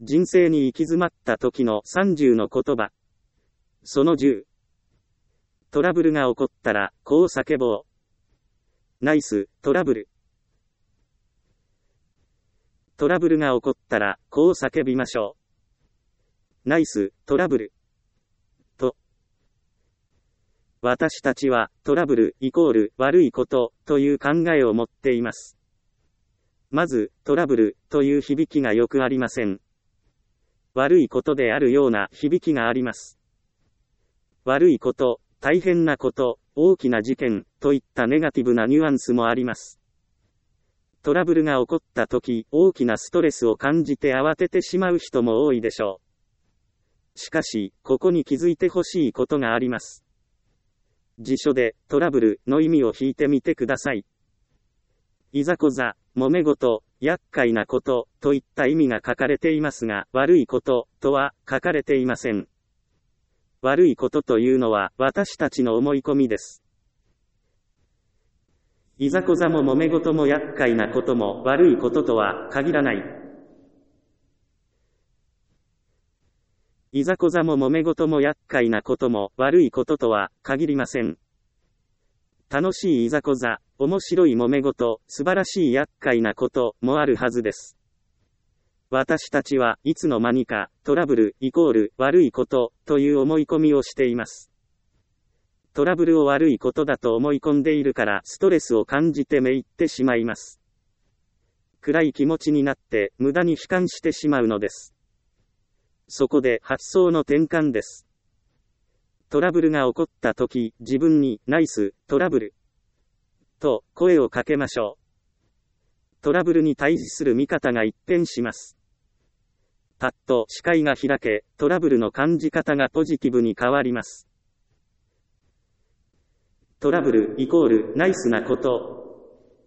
人生に行き詰まった時の30の言葉。その10。トラブルが起こったら、こう叫ぼう。ナイス、トラブル。トラブルが起こったら、こう叫びましょう。ナイス、トラブル。と。私たちは、トラブルイコール悪いことという考えを持っています。まず、トラブルという響きがよくありません。悪いことであるような響きがあります。悪いこと、大変なこと、大きな事件といったネガティブなニュアンスもあります。トラブルが起こったとき、大きなストレスを感じて慌ててしまう人も多いでしょう。しかし、ここに気づいてほしいことがあります。辞書で、トラブルの意味を引いてみてください。いざこざ、揉め事、厄介なこと、といった意味が書かれていますが、悪いこと、とは書かれていません。悪いことというのは、私たちの思い込みです。いざこざも揉め事も厄介なことも悪いこととは限らない。いざこざも揉め事も厄介なことも悪いこととは限りません。楽しいいざこざ、面白い揉め事、素晴らしい厄介なこともあるはずです。私たちはいつの間にかトラブルイコール悪いことという思い込みをしています。トラブルを悪いことだと思い込んでいるからストレスを感じてめいってしまいます。暗い気持ちになって無駄に悲観してしまうのです。そこで発想の転換です。トラブルが起こったとき、自分にナイストラブルと声をかけましょう。トラブルに対峙する見方が一変します。パッと視界が開け、トラブルの感じ方がポジティブに変わります。トラブルイコールナイスなこと。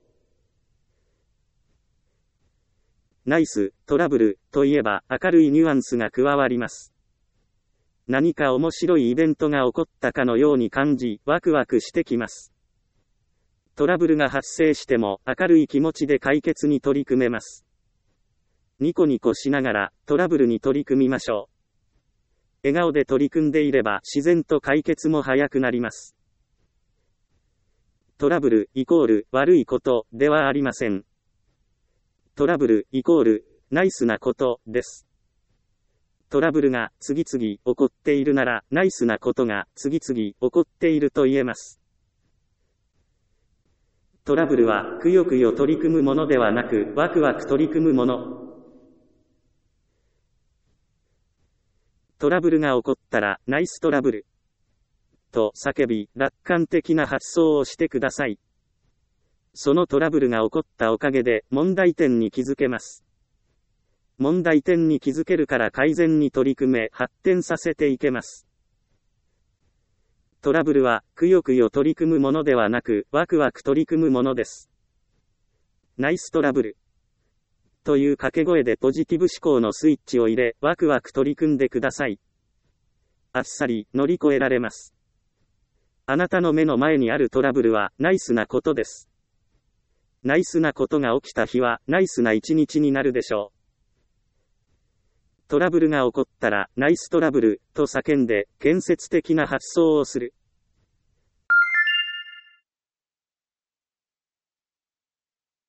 ナイス、トラブルといえば明るいニュアンスが加わります。何か面白いイベントが起こったかのように感じ、ワクワクしてきます。トラブルが発生しても明るい気持ちで解決に取り組めます。ニコニコしながらトラブルに取り組みましょう。笑顔で取り組んでいれば自然と解決も早くなります。トラブルイコール悪いことではありません。トラブルイコールナイスなことです。トラブルが次々起こっているならナイスなことが次々起こっていると言えます。トラブルはくよくよ取り組むものではなくワクワク取り組むもの。トラブルが起こったらナイストラブルと叫び、楽観的な発想をしてください。そのトラブルが起こったおかげで問題点に気づけます。問題点に気づけるから改善に取り組め発展させていけます。トラブルはくよくよ取り組むものではなくワクワク取り組むものです。ナイストラブルという掛け声でポジティブ思考のスイッチを入れワクワク取り組んでください。あっさり乗り越えられます。あなたの目の前にあるトラブルはナイスなことです。ナイスなことが起きた日はナイスな一日になるでしょう。トラブルが起こったらナイストラブルと叫んで建設的な発想をする。